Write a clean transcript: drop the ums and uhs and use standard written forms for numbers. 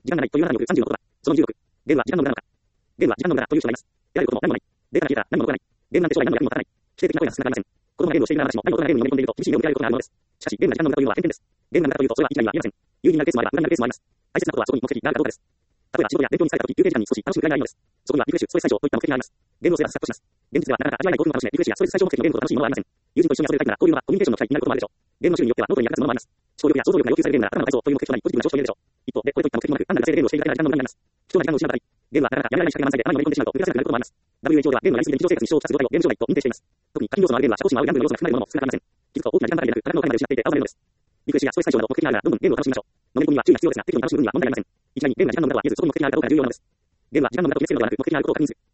時間がないという7による30の言葉。その26。ゲームは時間の無駄なのか。ゲームは時間の無駄だという主張があります。得られることも何もない。データが消えたら何も残らない。ゲームなんて将来何の役にも立たない。否定的な声が少なくありません。子供がゲームをしているなら私も大の大人がゲームにのめり込んでいると厳しい目を向けられることがあるものです。しかし、ゲームが時間の無駄というのは偏見です。ゲームが無駄というと、それはいきなりは言えません。有意義になるケースもあれば無駄になるケースもあります。大切なことはそこに目的があるかどうかです。例えば仕事や勉強に疲れた時、休憩時間に少し楽しく帰りがいいのです。そこにはリフレッシュ、ストレス解消といった目的があります。ゲームをすれば錯覚します。現実ではなかなか味わえない興奮を楽しめ、リフレッシュやストレス解消目的のゲームと楽しいものはありません。友人と一緒に遊べるだけなら、こういうのはコミュニケーションの機会になることもあるでしょう。ゲームの種類によってはノートに役立つものもあります。思考力や想像力が要求されるゲームなら、ただの改造という目的となり、ポジティブな上昇を入れるでしょう。一方で、これといった目的もなく、単なる惰性でゲームをしているだけなら時間の無駄になります。貴重な時間を失う場合、ゲームはなかなかやめられない仕掛けが満載で、あまりに乗り込んでしまうと、繰り出せなくなることもあります。WHO ではゲームのやりすぎで日常生活に支障をきたす状態をゲーム障害と認定しています。特に課金要素のあるゲームは社交心を煽るギャンブルの要素が含まれるものも少なくありません。気づくと大きな時間だけでなく、体の回まで失っていて、あわれるのです。リフレッシュやストレス解消など目的があるなら、どんどんゲームを楽しみましょう。のめり込みは注意が必要ですが、適度に楽しむ分には問題ありません。いきなりゲームが時間の無駄とは言えず、そこに目的があるかどうか重要なのです。ゲームは時間の無駄と見つけるのではなく、目的があることを確認する。